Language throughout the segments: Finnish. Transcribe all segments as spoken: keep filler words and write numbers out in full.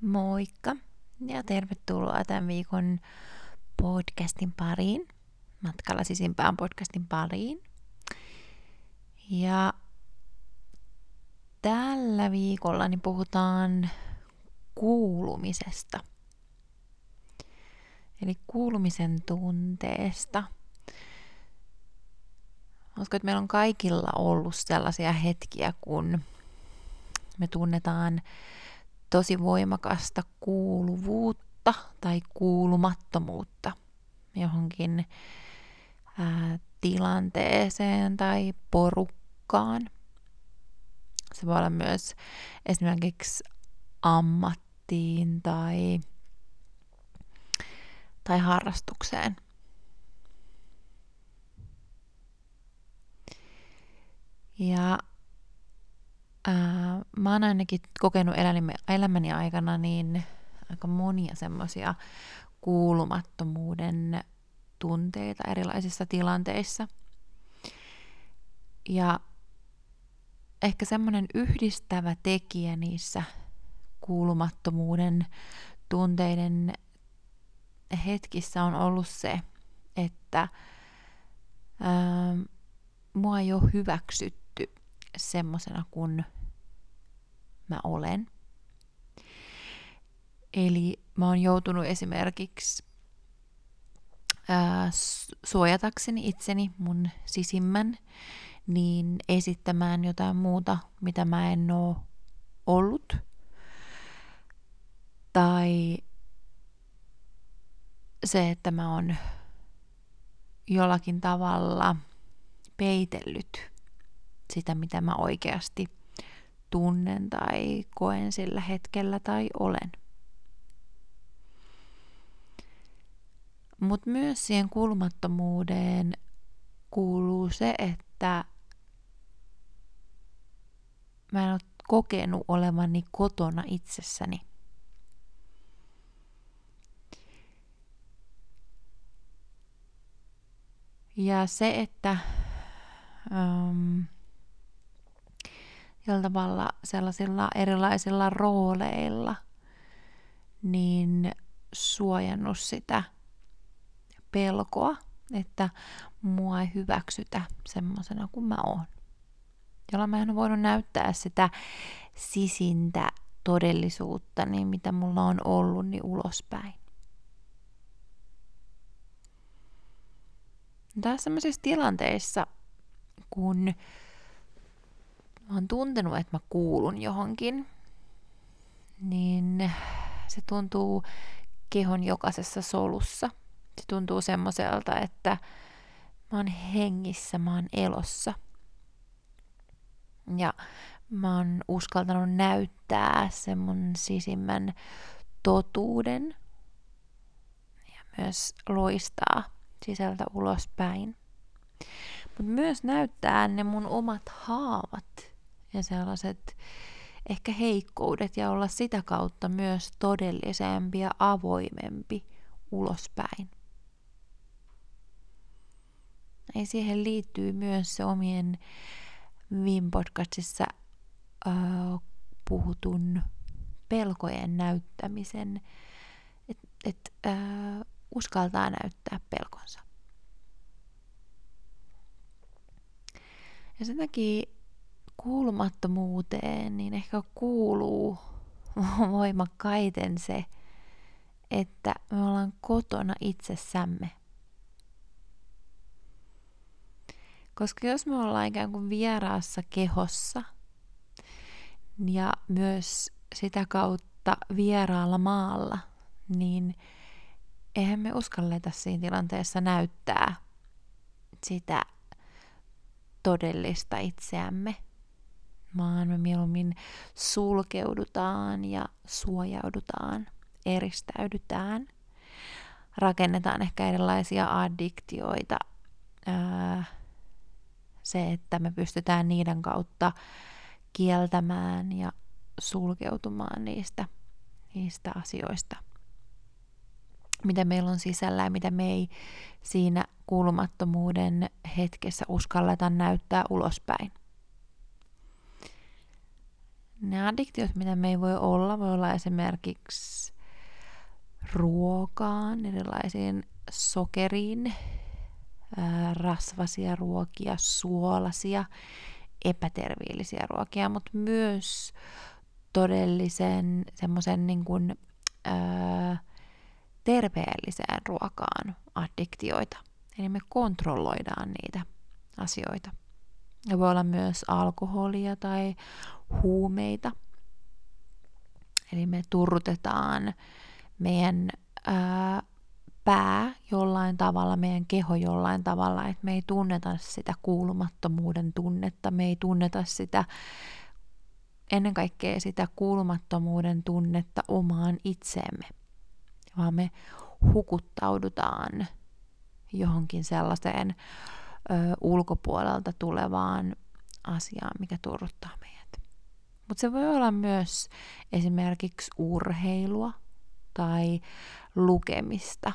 Moikka ja tervetuloa tämän viikon podcastin pariin, Matkalla sisimpään podcastin pariin. Ja tällä viikolla niin puhutaan kuulumisesta, eli kuulumisen tunteesta. Uskon, että meillä on kaikilla ollut sellaisia hetkiä, kun me tunnetaan tosi voimakasta kuuluvuutta tai kuulumattomuutta johonkin ää, tilanteeseen tai porukkaan. Se voi olla myös esimerkiksi ammattiin tai, tai harrastukseen. Ja ää, mä oon ainakin kokenut elämäni, elämäni aikana niin aika monia semmoisia kuulumattomuuden tunteita erilaisissa tilanteissa. Ja ehkä semmoinen yhdistävä tekijä niissä kuulumattomuuden tunteiden hetkissä on ollut se, että ää, mua ei ole hyväksytty semmosena kuin mä olen. Eli mä oon joutunut esimerkiksi ää, suojatakseni itseni, mun sisimmän, niin esittämään jotain muuta, mitä mä en oo ollut. Tai se, että mä oon jollakin tavalla peitellyt sitä, mitä mä oikeasti tunnen tai koen sillä hetkellä tai olen. Mutta myös siihen kuulumattomuuteen kuuluu se, että mä en ole kokenut olevani kotona itsessäni. Ja se, että um, jollain tavalla sellaisilla erilaisilla rooleilla niin suojannut sitä pelkoa, että mua ei hyväksytä semmosena kuin mä oon. Jolla mä en ole voinut näyttää sitä sisintä todellisuutta, niin mitä mulla on ollut, niin ulospäin. Taas sellaisissa tilanteissa, kun mä oon tuntenut, että mä kuulun johonkin, niin se tuntuu kehon jokaisessa solussa. Se tuntuu semmoiselta, että mä oon hengissä, mä oon elossa. Ja mä oon uskaltanut näyttää sen mun sisimmän totuuden ja myös loistaa sisältä ulospäin. Mutta myös näyttää ne mun omat haavat ja sellaiset ehkä heikkoudet ja olla sitä kautta myös todellisempi ja avoimempi ulospäin. Ja siihen liittyy myös se omien viime podcastissa äh, puhutun pelkojen näyttämisen, että et, äh, uskaltaa näyttää pelkonsa. Ja sen takia kuulumattomuuteen niin ehkä kuuluu voimakkaiten se, että me ollaan kotona itsessämme. Koska jos me ollaan ikään kuin vieraassa kehossa ja myös sitä kautta vieraalla maalla, niin eihän me uskalleta siinä tilanteessa näyttää sitä todellista itseämme, vaan me mieluummin sulkeudutaan ja suojaudutaan, eristäydytään, rakennetaan ehkä erilaisia addiktioita, ää, se, että me pystytään niiden kautta kieltämään ja sulkeutumaan niistä, niistä asioista, mitä meillä on sisällä ja mitä me ei siinä kuulumattomuuden hetkessä uskalleta näyttää ulospäin. Ne addiktiot, mitä me ei voi olla, voi olla esimerkiksi ruokaan, erilaisiin sokeriin, ää, rasvasia ruokia, suolasia, epäterveellisiä ruokia, mutta myös todellisen semmoisen niin kuin, ää, terveelliseen ruokaan addiktioita. Eli me kontrolloidaan niitä asioita. Ja voi olla myös alkoholia tai huumeita. Eli me turrutetaan meidän ää, pää jollain tavalla, meidän keho jollain tavalla, että me ei tunneta sitä kuulumattomuuden tunnetta, me ei tunneta sitä, ennen kaikkea sitä kuulumattomuuden tunnetta omaan itseemme, vaan me hukuttaudutaan johonkin sellaiseen ö, ulkopuolelta tulevaan asiaan, mikä turruttaa meidät. Mutta se voi olla myös esimerkiksi urheilua tai lukemista,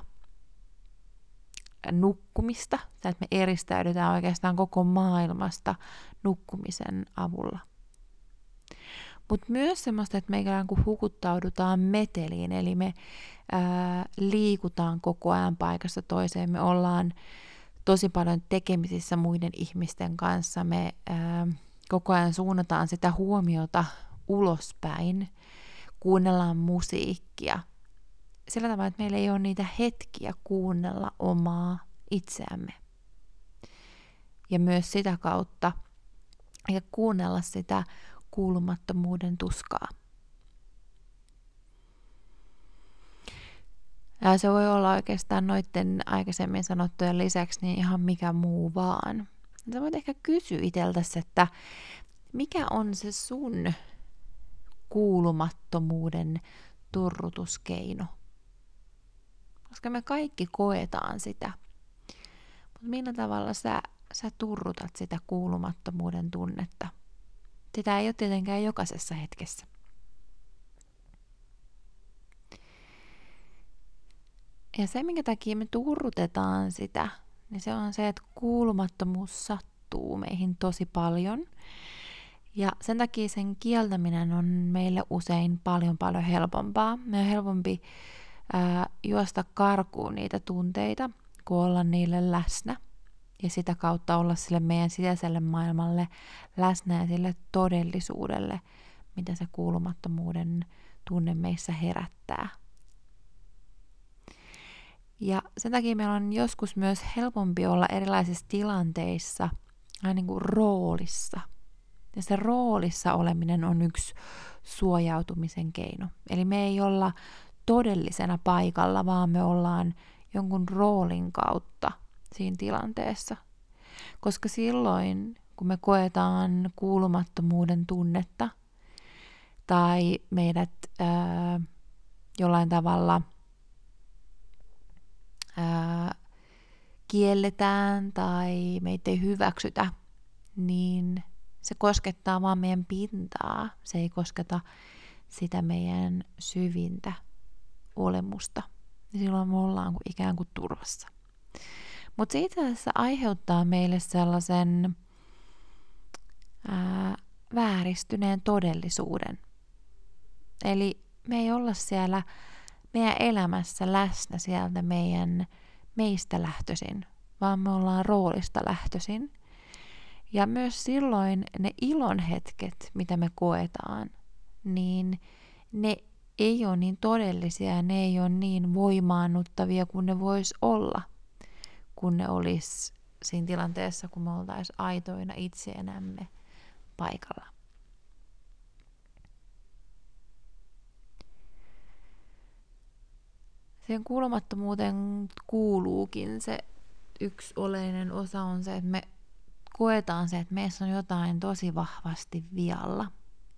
nukkumista, tai että me eristäydytään oikeastaan koko maailmasta nukkumisen avulla. Mutta myös semmoista, että me ikään kuin hukuttaudutaan meteliin, eli me ää, liikutaan koko ajan paikasta toiseen, me ollaan tosi paljon tekemisissä muiden ihmisten kanssa, me ää, koko ajan suunnataan sitä huomiota ulospäin, kuunnellaan musiikkia, sillä tavalla, että meillä ei ole niitä hetkiä kuunnella omaa itseämme. Ja myös sitä kautta, ja kuunnella sitä kuulumattomuuden tuskaa. Ja se voi olla oikeastaan noiden aikaisemmin sanottujen lisäksi niin ihan mikä muu vaan. Sä voit ehkä kysyä itseltäsi, että mikä on se sun kuulumattomuuden turrutuskeino? Koska me kaikki koetaan sitä. Mutta millä tavalla sä, sä turrutat sitä kuulumattomuuden tunnetta? Sitä ei ole tietenkään jokaisessa hetkessä. Ja se, minkä takia me turrutetaan sitä, niin se on se, että kuulumattomuus sattuu meihin tosi paljon. Ja sen takia sen kieltäminen on meille usein paljon paljon helpompaa. Me on helpompi ää, juosta karkuun niitä tunteita, kuin olla niille läsnä. Ja sitä kautta olla sille meidän sisäiselle maailmalle läsnä ja sille todellisuudelle, mitä se kuulumattomuuden tunne meissä herättää. Ja sen takia meillä on joskus myös helpompi olla erilaisissa tilanteissa, aina niin kuin roolissa. Ja se roolissa oleminen on yksi suojautumisen keino. Eli me ei olla todellisena paikalla, vaan me ollaan jonkun roolin kautta siinä tilanteessa. Koska silloin, kun me koetaan kuulumattomuuden tunnetta tai meidät ää, jollain tavalla ää, kielletään tai meitä ei hyväksytä, niin se koskettaa vaan meidän pintaa. Se ei kosketa sitä meidän syvintä olemusta. Ja silloin me ollaan ikään kuin turvassa. Mutta se itse asiassa aiheuttaa meille sellaisen ää, vääristyneen todellisuuden. Eli me ei olla siellä meidän elämässä läsnä sieltä meidän meistä lähtöisin, vaan me ollaan roolista lähtöisin. Ja myös silloin ne ilon hetket, mitä me koetaan, niin ne ei ole niin todellisia ja ne ei ole niin voimaannuttavia kuin ne vois olla, kun ne olisi siinä tilanteessa, kun me oltaisiin aitoina itsenämme paikalla. Sen kuulumattomuuteen kuuluukin se yksi oleellinen osa on se, että me koetaan se, että meissä on jotain tosi vahvasti vialla.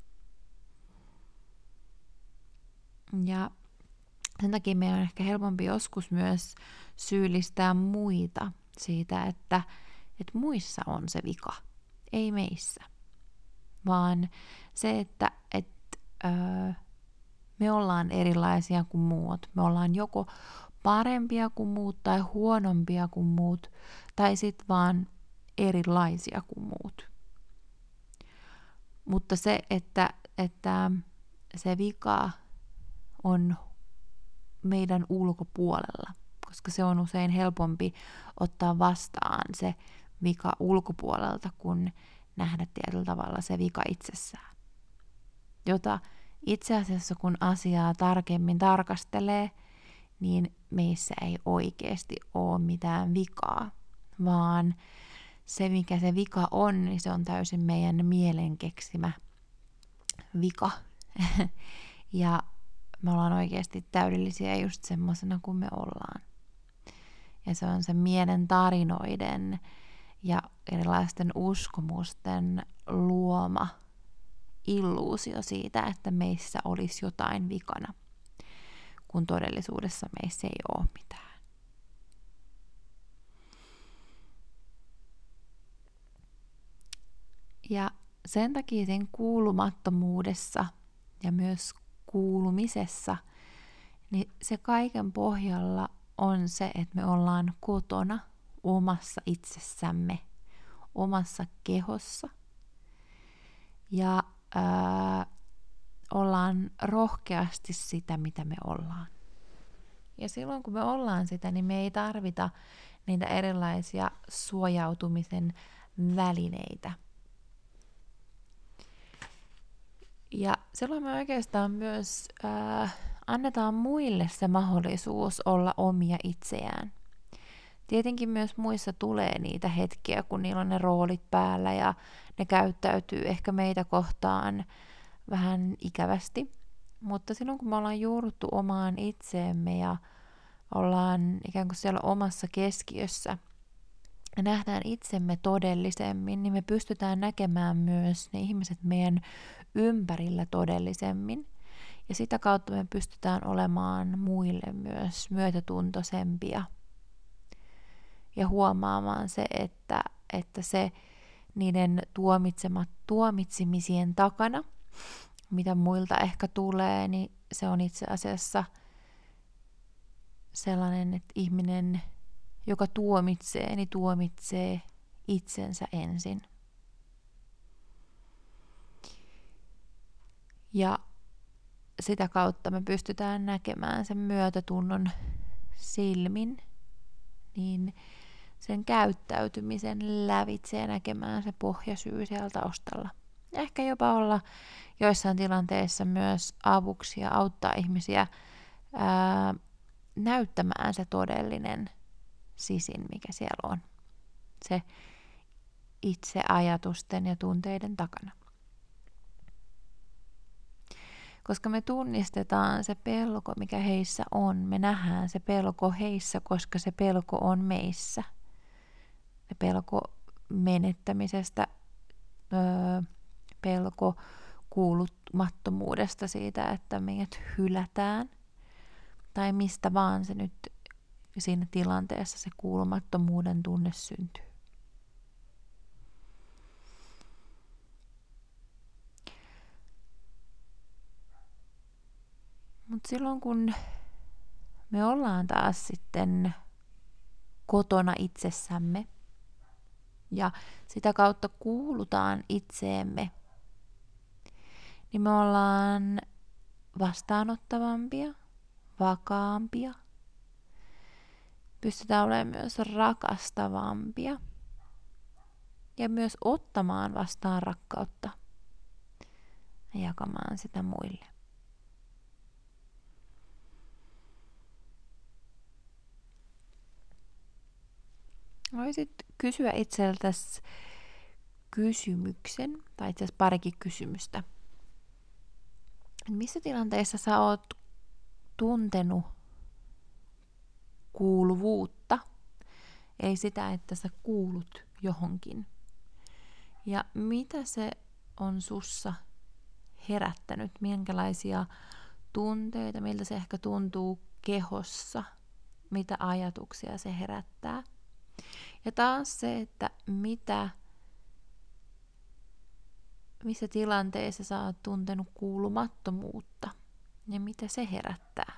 Ja sen takia meidän on ehkä helpompi joskus myös syyllistää muita siitä, että, että muissa on se vika, ei meissä. Vaan se, että, että öö, me ollaan erilaisia kuin muut. Me ollaan joko parempia kuin muut tai huonompia kuin muut, tai sitten vaan erilaisia kuin muut. Mutta se, että että se vika on meidän ulkopuolella, koska se on usein helpompi ottaa vastaan se vika ulkopuolelta, kun nähdä tietyllä tavalla se vika itsessään. Jota itse asiassa kun asiaa tarkemmin tarkastelee, niin meissä ei oikeasti ole mitään vikaa, vaan se mikä se vika on, niin se on täysin meidän mielen keksimä vika. Ja me ollaan oikeasti täydellisiä just semmoisena kuin me ollaan. Ja se on se mielen tarinoiden ja erilaisten uskomusten luoma illuusio siitä, että meissä olisi jotain vikana, kun todellisuudessa meissä ei ole mitään. Ja sen takia sen kuulumattomuudessa ja myös kuulumisessa, niin se kaiken pohjalla on se, että me ollaan kotona omassa itsessämme, omassa kehossa. Ja ää, ollaan rohkeasti sitä, mitä me ollaan. Ja silloin kun me ollaan sitä, niin me ei tarvita niitä erilaisia suojautumisen välineitä. Ja silloin me oikeastaan myös äh, annetaan muille se mahdollisuus olla omia itseään. Tietenkin myös muissa tulee niitä hetkiä, kun niillä on ne roolit päällä ja ne käyttäytyy ehkä meitä kohtaan vähän ikävästi. Mutta silloin kun me ollaan juurruttu omaan itseemme ja ollaan ikään kuin siellä omassa keskiössä ja nähdään itsemme todellisemmin, niin me pystytään näkemään myös ne ihmiset meidän ympärillä todellisemmin. Ja sitä kautta me pystytään olemaan muille myös myötätuntoisempia. Ja huomaamaan se, että, että se niiden tuomitsemat tuomitsemisien takana, mitä muilta ehkä tulee, niin se on itse asiassa sellainen, että ihminen, joka tuomitsee, niin tuomitsee itsensä ensin. Ja sitä kautta me pystytään näkemään sen myötätunnon silmin, niin sen käyttäytymisen lävitse ja näkemään se pohjasyy siellä taustalla. Ja ehkä jopa olla joissain tilanteissa myös avuksi ja auttaa ihmisiä ää, näyttämään se todellinen sisin, mikä siellä on. Se itse ajatusten ja tunteiden takana. Koska me tunnistetaan se pelko, mikä heissä on. Me nähdään se pelko heissä, koska se pelko on meissä. Se pelko menettämisestä, öö, pelko kuulumattomuudesta siitä, että meidät hylätään. Tai mistä vaan se nyt siinä tilanteessa se kuulumattomuuden tunne syntyy. Mutta silloin kun me ollaan taas sitten kotona itsessämme ja sitä kautta kuulutaan itseemme, niin me ollaan vastaanottavampia, vakaampia. Pystytään olemaan myös rakastavampia ja myös ottamaan vastaan rakkautta ja jakamaan sitä muille. Voisit kysyä itseltäsi kysymyksen, tai itse asiassa parikin kysymystä. Missä tilanteessa sä oot tuntenut kuuluvuutta, eli sitä, että sä kuulut johonkin. Ja mitä se on sussa herättänyt, minkälaisia tunteita, miltä se ehkä tuntuu kehossa, mitä ajatuksia se herättää. Ja taas se, että mitä, missä tilanteessa sä oot tuntenut kuulumattomuutta ja mitä se herättää.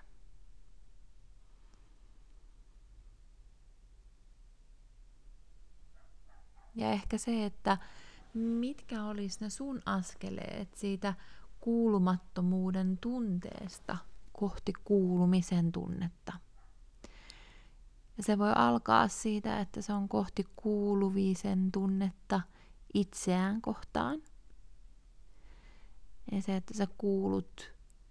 Ja ehkä se, että mitkä olisi ne sun askeleet siitä kuulumattomuuden tunteesta kohti kuulumisen tunnetta. Ja se voi alkaa siitä, että se on kohti kuuluvisen tunnetta itseään kohtaan. Ja se, että sä kuulut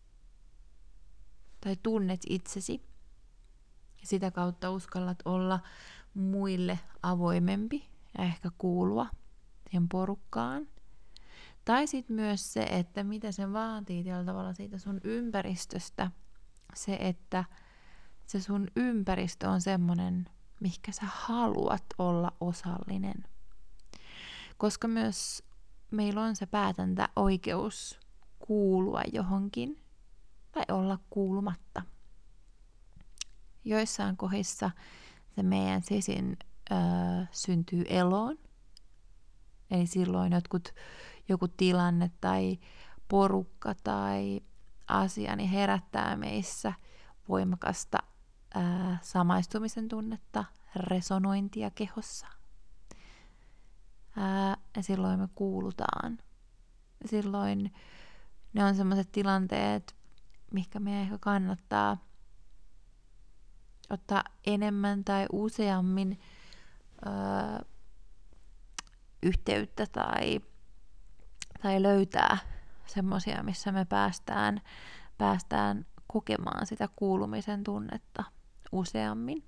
tai tunnet itsesi. Ja sitä kautta uskallat olla muille avoimempi ja ehkä kuulua siihen porukkaan. Tai sitten myös se, että mitä se vaatii tällä tavalla siitä sun ympäristöstä. Se, että se sun ympäristö on semmoinen, mihinkä sä haluat olla osallinen. Koska myös meillä on se päätäntäoikeus kuulua johonkin tai olla kuulumatta. Joissain kohdissa se meidän sisin ö, syntyy eloon. Eli silloin jotkut, joku tilanne tai porukka tai asia niin herättää meissä voimakasta ää, samaistumisen tunnetta, resonointia kehossa. Ää, ja silloin me kuulutaan. Ja silloin ne on sellaiset tilanteet, mihinkä meidän ehkä kannattaa ottaa enemmän tai useammin ää, yhteyttä tai, tai löytää semmoisia, missä me päästään, päästään kokemaan sitä kuulumisen tunnetta useammin.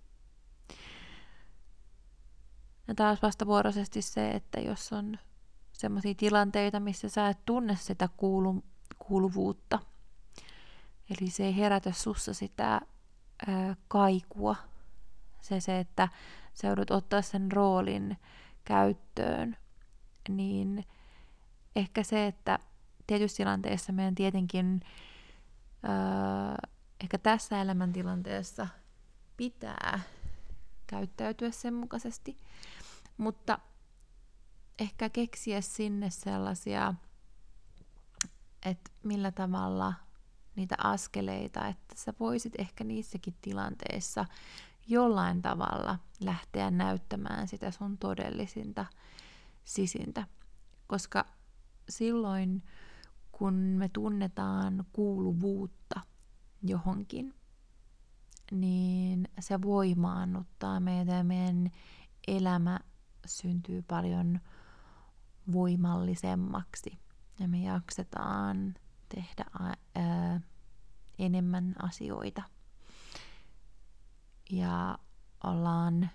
Ja taas vastavuoroisesti se, että jos on semmoisia tilanteita, missä sä et tunne sitä kuulu, kuuluvuutta, eli se ei herätä sussa sitä ää, kaikua, se, se, että sä joudut ottaa sen roolin käyttöön, niin ehkä se, että tietyissä tilanteissa meidän tietenkin öö, ehkä tässä elämäntilanteessa pitää käyttäytyä sen mukaisesti, mutta ehkä keksiä sinne sellaisia, että millä tavalla niitä askeleita, että sä voisit ehkä niissäkin tilanteissa jollain tavalla lähteä näyttämään sitä sun todellisinta sisintä. Koska silloin, kun me tunnetaan kuuluvuutta johonkin, niin se voimaannuttaa meitä ja meidän elämä syntyy paljon voimallisemmaksi. Ja me jaksetaan tehdä ää, enemmän asioita. Ja ollaan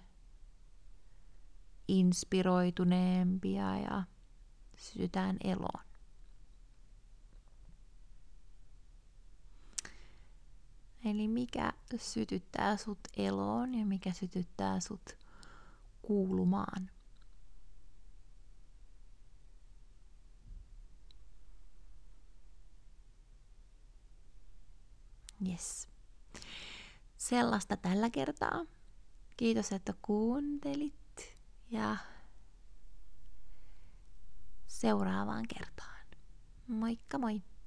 inspiroituneempia ja sytytään eloon. Eli mikä sytyttää sut eloon ja mikä sytyttää sut kuulumaan. Yes. Sellaista tällä kertaa. Kiitos, että kuuntelit ja seuraavaan kertaan. Moikka moi!